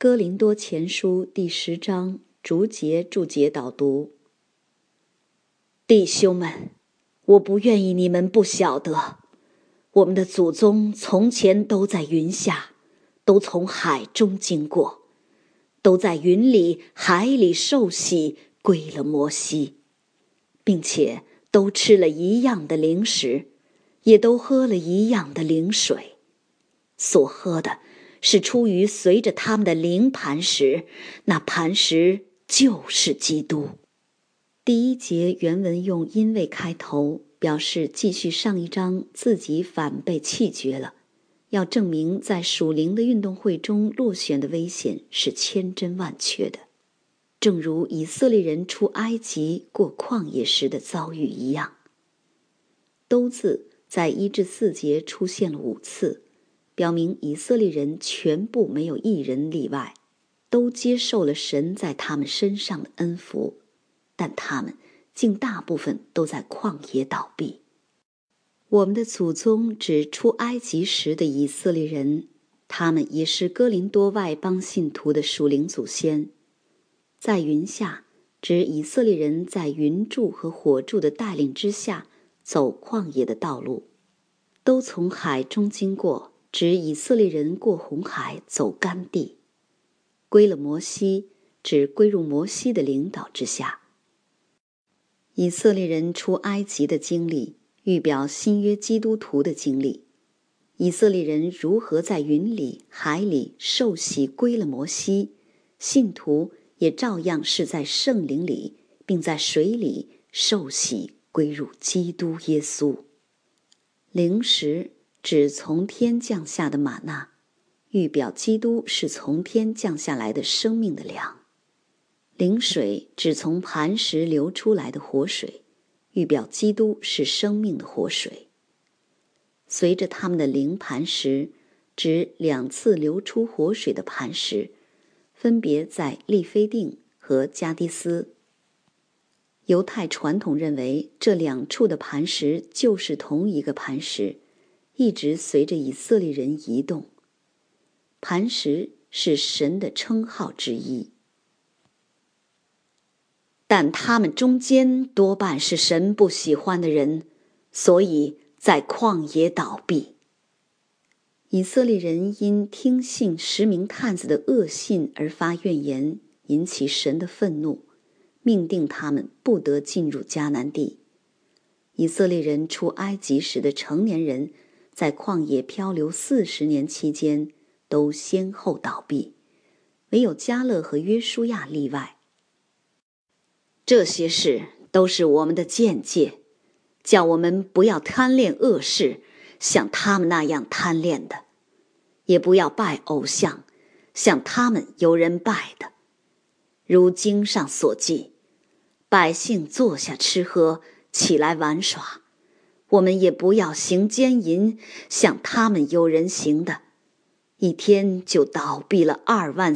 哥林多前书第10章逐节注解导读。弟兄们，我不愿意你们不晓得，我们的祖宗从前都在云下，都从海中经过，都在云里海里受洗，归了摩西，并且都吃了一样的灵食，也都喝了一样的灵水，所喝的是出于随着他们的灵磐石，那磐石就是基督。第1节原文用因为开头，表示继续上一章自己反被弃绝了，要证明在属灵的运动会中落选的危险是千真万确的，正如以色列人出埃及过旷野时的遭遇一样。都字在1至4节出现了5次，表明以色列人全部没有一人例外，都接受了神在他们身上的恩福，但他们竟大部分都在旷野倒闭。我们的祖宗指出埃及时的以色列人，他们也是哥林多外邦信徒的属灵祖先。在云下指以色列人在云柱和火柱的带领之下走旷野的道路，都从海中经过，指以色列人过红海走干地，归了摩西，指归入摩西的领导之下。以色列人出埃及的经历预表新约基督徒的经历，以色列人如何在云里海里受洗归了摩西，信徒也照样是在圣灵里并在水里受洗归入基督耶稣。灵食指从天降下的玛纳，预表基督是从天降下来的生命的粮。灵水指从磐石流出来的活水，预表基督是生命的活水。随着他们的灵磐石指2次流出活水的磐石，分别在利非定和加迪斯。犹太传统认为这2处的磐石就是同一个磐石，一直随着以色列人移动。磐石是神的称号之一，但他们中间多半是神不喜欢的人，所以在旷野倒闭。以色列人因听信10名探子的恶信而发怨言，引起神的愤怒，命定他们不得进入迦南地。以色列人出埃及时的成年人，在旷野漂流40年期间，都先后倒闭，唯有迦勒和约书亚例外。这些事都是我们的鉴戒，叫我们不要贪恋恶事，像他们那样贪恋的，也不要拜偶像，像他们有人拜的。如经上所记，百姓坐下吃喝，起来玩耍，我们也不要行奸淫，像他们有人行的，一天就倒闭了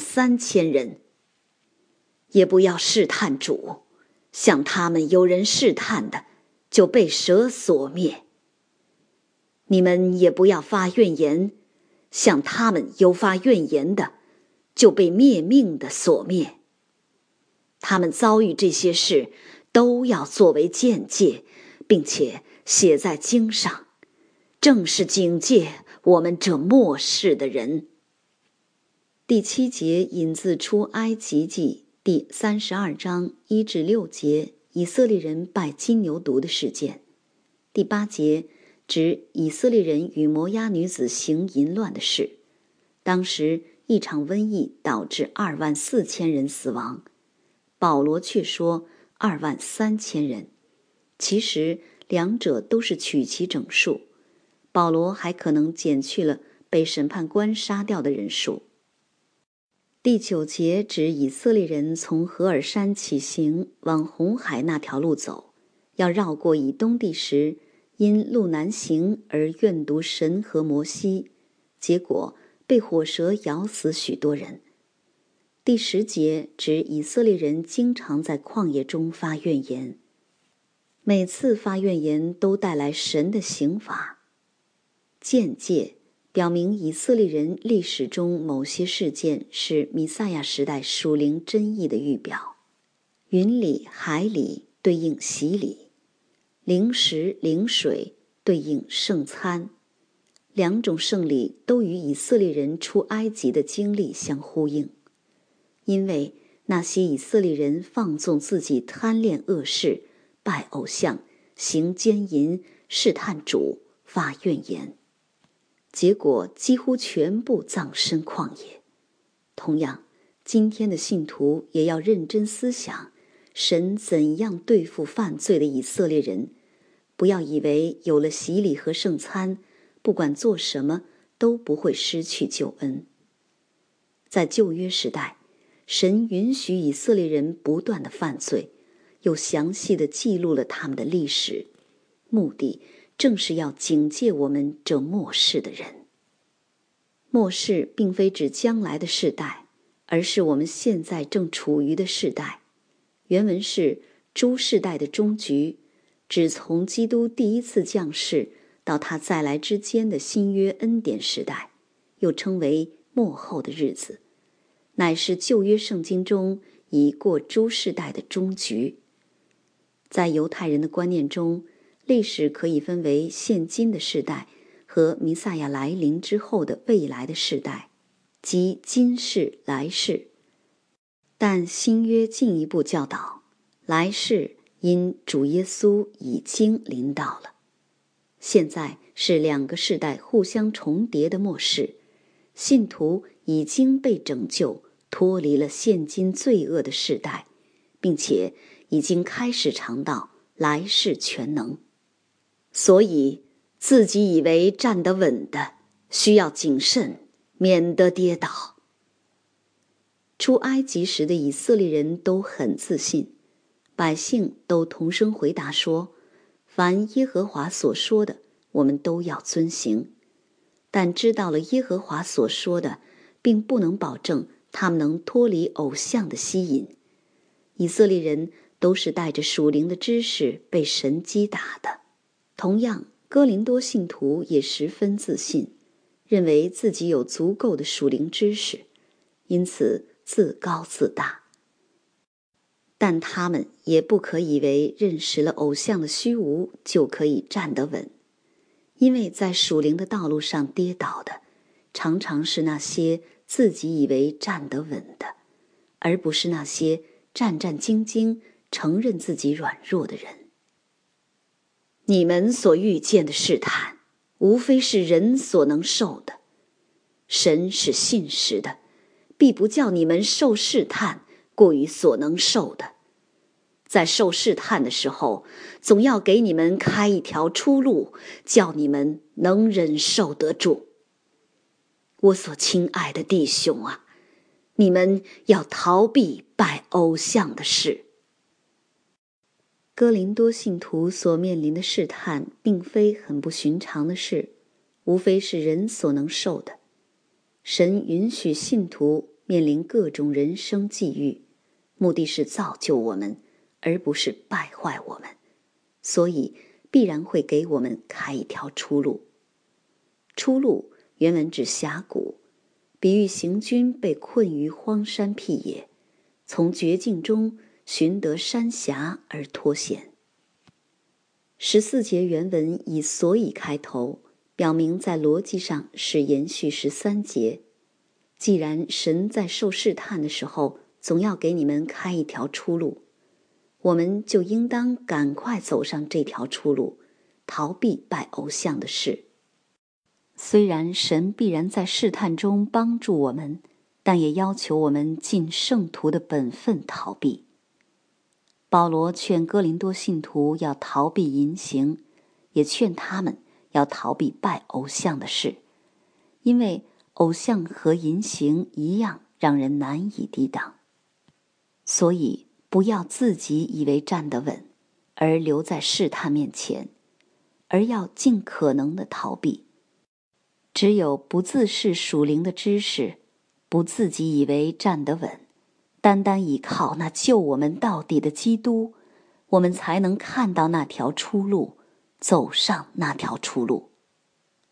23000人。也不要试探主，像他们有人试探的，就被蛇所灭。你们也不要发怨言，像他们有发怨言的，就被灭命的所灭。他们遭遇这些事，都要作为鉴戒，并且写在经上，正是警戒我们这末世的人。第7节引自出埃及记第32章1至6节，以色列人拜金牛犊的事件。第8节指以色列人与摩押女子行淫乱的事。当时一场瘟疫导致24000人死亡，保罗却说23000人。其实两者都是取其整数，保罗还可能减去了被审判官杀掉的人数。第9节指以色列人从何尔山起行，往红海那条路走，要绕过以东地时，因路难行而怨毒神和摩西，结果被火蛇咬死许多人。第10节指以色列人经常在旷野中发怨言，每次发怨言都带来神的刑罚。鉴戒表明以色列人历史中某些事件是弥赛亚时代属灵真意的预表。云里海里对应洗礼，灵食灵水对应圣餐，两种圣礼都与以色列人出埃及的经历相呼应。因为那些以色列人放纵自己，贪恋恶事，拜偶像，行奸淫，试探主，发怨言，结果几乎全部葬身旷野。同样，今天的信徒也要认真思想神怎样对付犯罪的以色列人，不要以为有了洗礼和圣餐，不管做什么都不会失去救恩。在旧约时代，神允许以色列人不断的犯罪，又详细的记录了他们的历史，目的正是要警戒我们这末世的人。末世并非指将来的世代，而是我们现在正处于的世代。原文是诸世代的终局，指从基督第一次降世到他再来之间的新约恩典时代，又称为末后的日子，乃是旧约圣经中已过诸世代的终局。在犹太人的观念中，历史可以分为现今的世代和弥赛亚来临之后的未来的世代，即今世来世。但新约进一步教导，来世因主耶稣已经临到了。现在是两个世代互相重叠的末世，信徒已经被拯救，脱离了现今罪恶的世代，并且已经开始尝到来世全能。所以自己以为站得稳的，需要谨慎，免得跌倒。出埃及时的以色列人都很自信，百姓都同声回答说，凡耶和华所说的，我们都要遵行。但知道了耶和华所说的，并不能保证他们能脱离偶像的吸引。以色列人都是带着属灵的知识被神击打的。同样，哥林多信徒也十分自信，认为自己有足够的属灵知识，因此自高自大。但他们也不可以为认识了偶像的虚无就可以站得稳，因为在属灵的道路上跌倒的，常常是那些自己以为站得稳的，而不是那些战战兢兢承认自己软弱的人。你们所遇见的试探，无非是人所能受的。神是信实的，必不叫你们受试探过于所能受的。在受试探的时候，总要给你们开一条出路，叫你们能忍受得住。我所亲爱的弟兄啊，你们要逃避拜偶像的事。哥林多信徒所面临的试探并非很不寻常的事，无非是人所能受的。神允许信徒面临各种人生际遇，目的是造就我们，而不是败坏我们，所以必然会给我们开一条出路。出路原文指峡谷，比喻行军被困于荒山僻野，从绝境中寻得山峡而脱险。14节原文以所以开头，表明在逻辑上是延续13节。既然神在受试探的时候总要给你们开一条出路，我们就应当赶快走上这条出路，逃避拜偶像的事。虽然神必然在试探中帮助我们，但也要求我们尽圣徒的本分逃避。保罗劝哥林多信徒要逃避淫行，也劝他们要逃避拜偶像的事，因为偶像和淫行一样让人难以抵挡。所以不要自己以为站得稳，而留在试探面前，而要尽可能的逃避。只有不自恃属灵的知识，不自己以为站得稳，单单依靠那救我们到底的基督，我们才能看到那条出路，走上那条出路。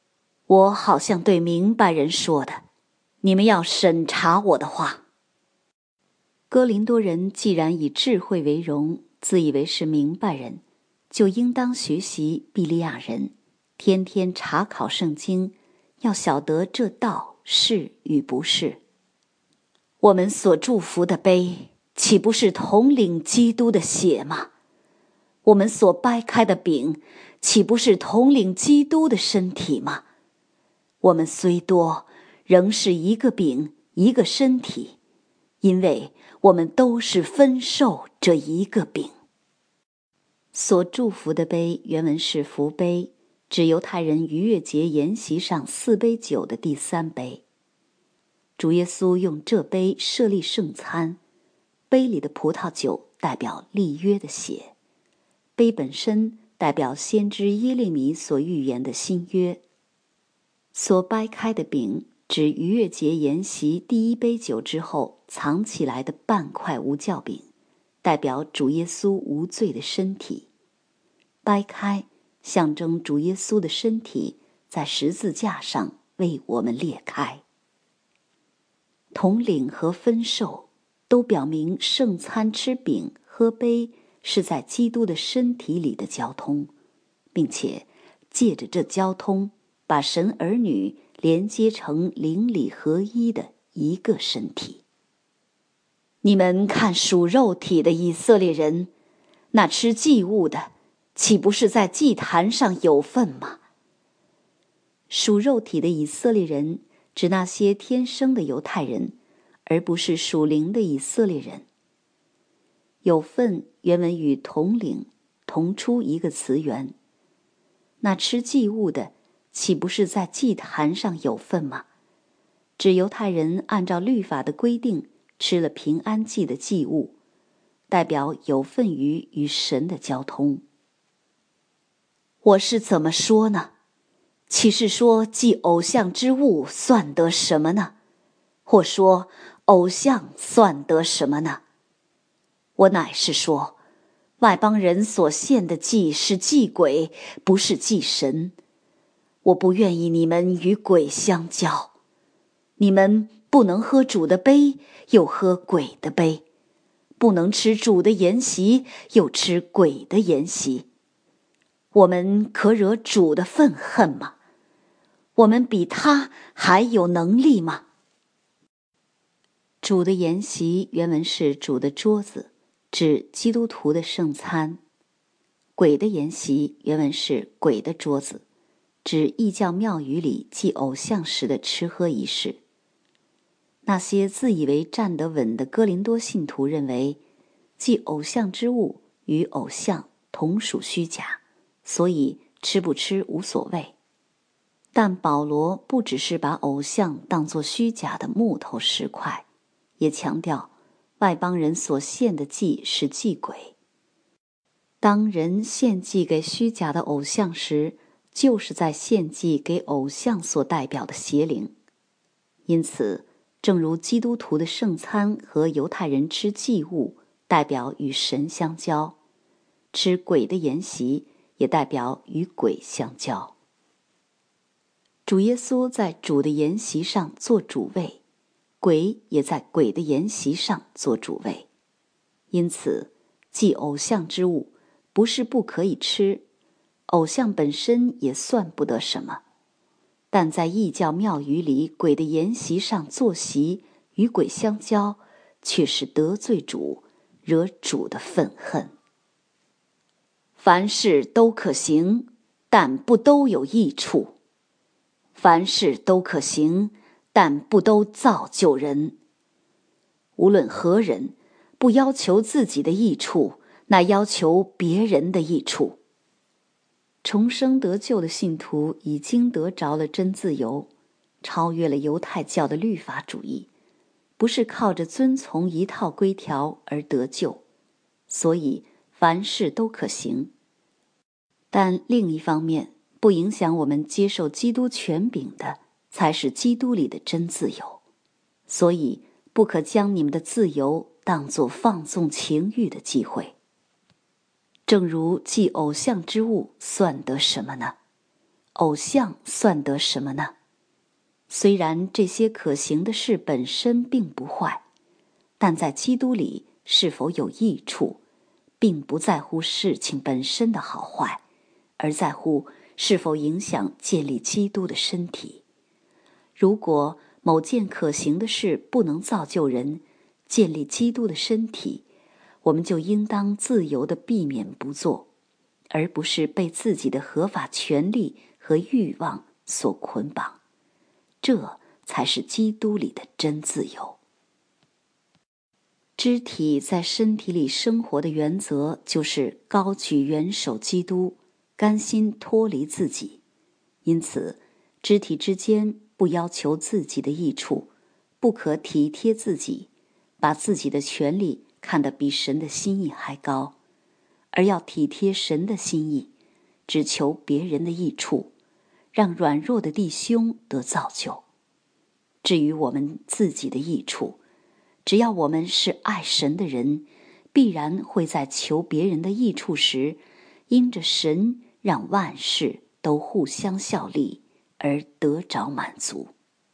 我好像对明白人说的，你们要审查我的话。哥林多人既然以智慧为荣，自以为是明白人，就应当学习庇利亚人，天天查考圣经，要晓得这道是与不是。我们所祝福的杯，岂不是统领基督的血吗？我们所掰开的饼，岂不是统领基督的身体吗？我们虽多，仍是一个饼，一个身体，因为我们都是分受这一个饼。所祝福的杯原文是福杯，指犹太人逾越节筵席上4杯酒的第3杯。主耶稣用这杯设立圣餐，杯里的葡萄酒代表立约的血，杯本身代表先知耶利米所预言的新约。所掰开的饼指逾越节筵席第1杯酒之后藏起来的半块无酵饼，代表主耶稣无罪的身体。掰开象征主耶稣的身体在十字架上为我们裂开。统领和分受都表明圣餐吃饼喝杯是在基督的身体里的交通，并且借着这交通把神儿女连接成灵里合一的一个身体。你们看属肉体的以色列人，那吃祭物的，岂不是在祭坛上有份吗？属肉体的以色列人指那些天生的犹太人，而不是属灵的以色列人。有份原文与统领同出一个词源。那吃祭物的，岂不是在祭坛上有份吗？指犹太人按照律法的规定吃了平安祭的祭物，代表有份于与神的交通。我是怎么说呢？岂是说祭偶像之物算得什么呢？或说偶像算得什么呢？我乃是说，外邦人所献的祭是祭鬼，不是祭神。我不愿意你们与鬼相交。你们不能喝主的杯，又喝鬼的杯；不能吃主的筵席，又吃鬼的筵席。我们可惹主的愤恨吗？我们比他还有能力吗？主的筵席原文是主的桌子，指基督徒的圣餐。鬼的筵席原文是鬼的桌子，指异教庙宇里祭偶像时的吃喝仪式。那些自以为站得稳的哥林多信徒认为，祭偶像之物与偶像同属虚假，所以吃不吃无所谓。但保罗不只是把偶像当作虚假的木头石块，也强调外邦人所献的祭是祭鬼。当人献祭给虚假的偶像时，就是在献祭给偶像所代表的邪灵。因此，正如基督徒的圣餐和犹太人吃祭物代表与神相交，吃鬼的筵席也代表与鬼相交。主耶稣在主的筵席上做主位，鬼也在鬼的筵席上做主位。因此，祭偶像之物不是不可以吃，偶像本身也算不得什么。但在异教庙宇里鬼的筵席上坐席，与鬼相交，却是得罪主，惹主的愤恨。凡事都可行，但不都有益处；凡事都可行，但不都造就人。无论何人，不要求自己的益处，那要求别人的益处。重生得救的信徒已经得着了真自由，超越了犹太教的律法主义，不是靠着遵从一套规条而得救，所以凡事都可行。但另一方面，不影响我们接受基督权柄的，才是基督里的真自由。所以不可将你们的自由当作放纵情欲的机会。正如祭偶像之物算得什么呢？ 偶像算得什么呢？虽然这些可行的事本身并不坏，但在基督里是否有益处，并不在乎事情本身的好坏，而在乎是否影响建立基督的身体。如果某件可行的事不能造就人建立基督的身体，我们就应当自由地避免不做，而不是被自己的合法权利和欲望所捆绑。这才是基督里的真自由。肢体在身体里生活的原则就是高举元首基督，甘心脱离自己。因此，肢体之间不要求自己的益处，不可体贴自己，把自己的权利看得比神的心意还高，而要体贴神的心意，只求别人的益处，让软弱的弟兄得造就。至于我们自己的益处，只要我们是爱神的人，必然会在求别人的益处时，因着神让万事都互相效力而得着满足。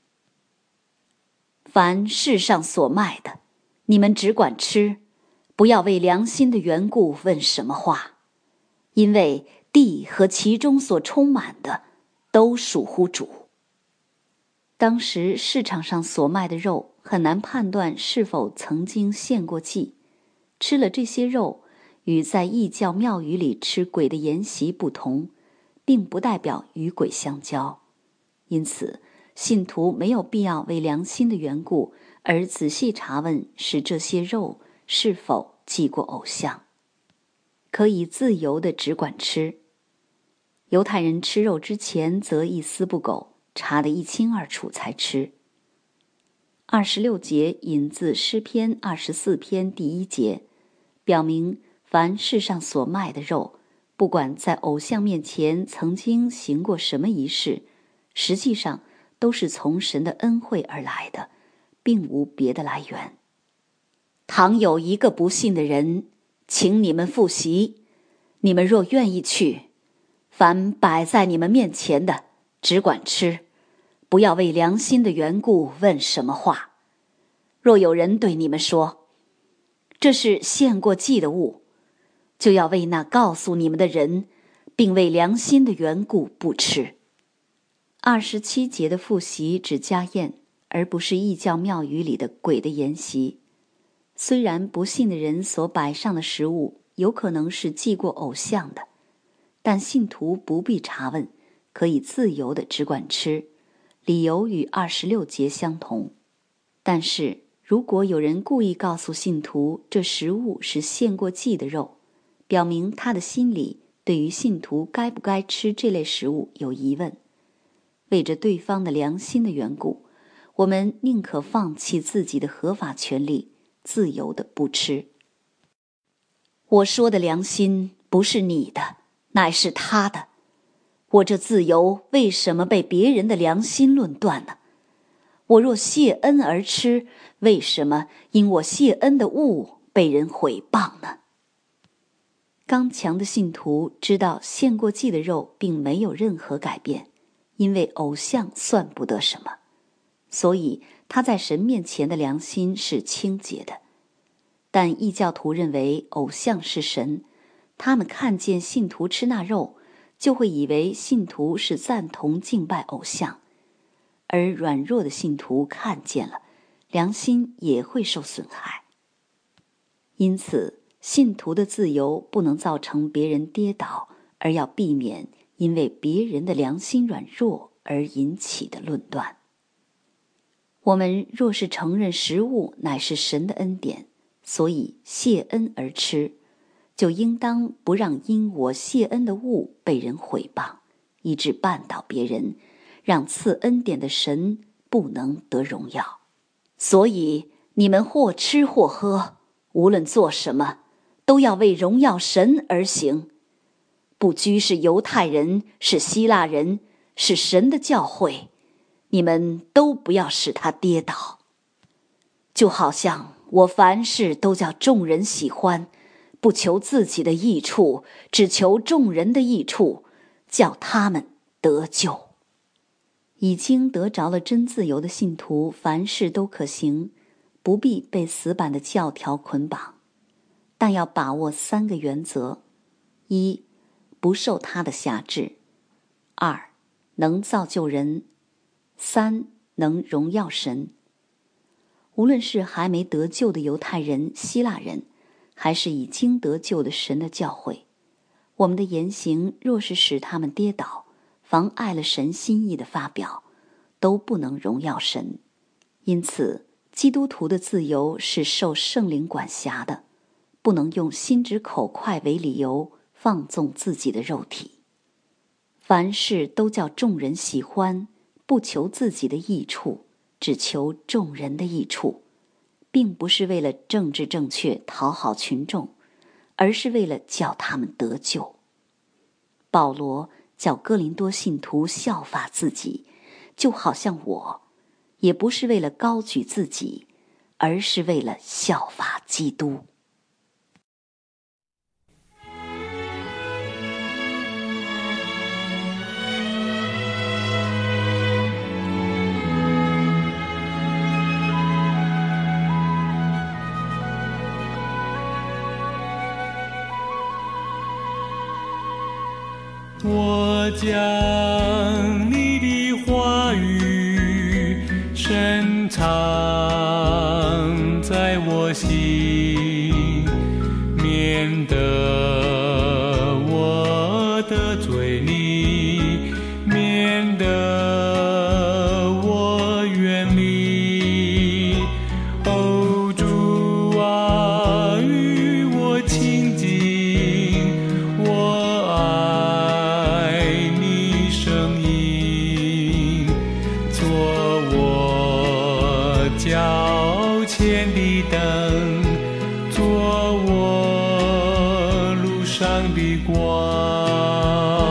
凡世上所卖的，你们只管吃，不要为良心的缘故问什么话，因为地和其中所充满的都属乎主。当时市场上所卖的肉很难判断是否曾经献过祭，吃了这些肉与在异教庙宇里吃鬼的筵席不同，并不代表与鬼相交。因此信徒没有必要为良心的缘故而仔细查问是这些肉是否祭过偶像，可以自由地只管吃。犹太人吃肉之前则一丝不苟，查得一清二楚才吃。26节引自诗篇24篇第1节，表明凡世上所卖的肉，不管在偶像面前曾经行过什么仪式，实际上都是从神的恩惠而来的，并无别的来源。倘有一个不信的人，请你们复习，你们若愿意去，凡摆在你们面前的，只管吃，不要为良心的缘故问什么话。若有人对你们说，这是献过祭的物，就要为那告诉你们的人，并为良心的缘故不吃。27节的复习指家宴，而不是异教庙宇里的鬼的筵席。虽然不信的人所摆上的食物有可能是祭过偶像的，但信徒不必查问，可以自由地只管吃，理由与26节相同。但是如果有人故意告诉信徒这食物是献过祭的肉，表明他的心里对于信徒该不该吃这类食物有疑问，为着对方的良心的缘故，我们宁可放弃自己的合法权利，自由的不吃。我说的良心不是你的，乃是他的。我这自由为什么被别人的良心论断呢？我若谢恩而吃，为什么因我谢恩的物被人毁谤呢？刚强的信徒知道献过祭的肉并没有任何改变，因为偶像算不得什么，所以他在神面前的良心是清洁的。但异教徒认为偶像是神，他们看见信徒吃那肉，就会以为信徒是赞同敬拜偶像，而软弱的信徒看见了，良心也会受损害。因此信徒的自由不能造成别人跌倒，而要避免因为别人的良心软弱而引起的论断。我们若是承认食物乃是神的恩典，所以谢恩而吃，就应当不让因我谢恩的物被人毁谤，以致绊倒别人，让赐恩典的神不能得荣耀。所以你们或吃或喝，无论做什么，都要为荣耀神而行。不拘是犹太人，是希腊人，是神的教会，你们都不要使他跌倒。就好像我凡事都叫众人喜欢，不求自己的益处，只求众人的益处，叫他们得救。已经得着了真自由的信徒，凡事都可行，不必被死板的教条捆绑，但要把握3个原则：一、不受他的辖制；二、能造就人；三、能荣耀神。无论是还没得救的犹太人、希腊人，还是已经得救的神的教会，我们的言行若是使他们跌倒，妨碍了神心意的发表，都不能荣耀神。因此，基督徒的自由是受圣灵管辖的，不能用心直口快为理由放纵自己的肉体。凡事都叫众人喜欢，不求自己的益处，只求众人的益处，并不是为了政治正确讨好群众，而是为了叫他们得救。保罗叫哥林多信徒效法自己，就好像我，也不是为了高举自己，而是为了效法基督。 我将你的话语深藏在我心，免得我得罪你，免得我远离。哦，主啊，与我亲近，我爱你声音，做我脚前的灯，做我路上的光。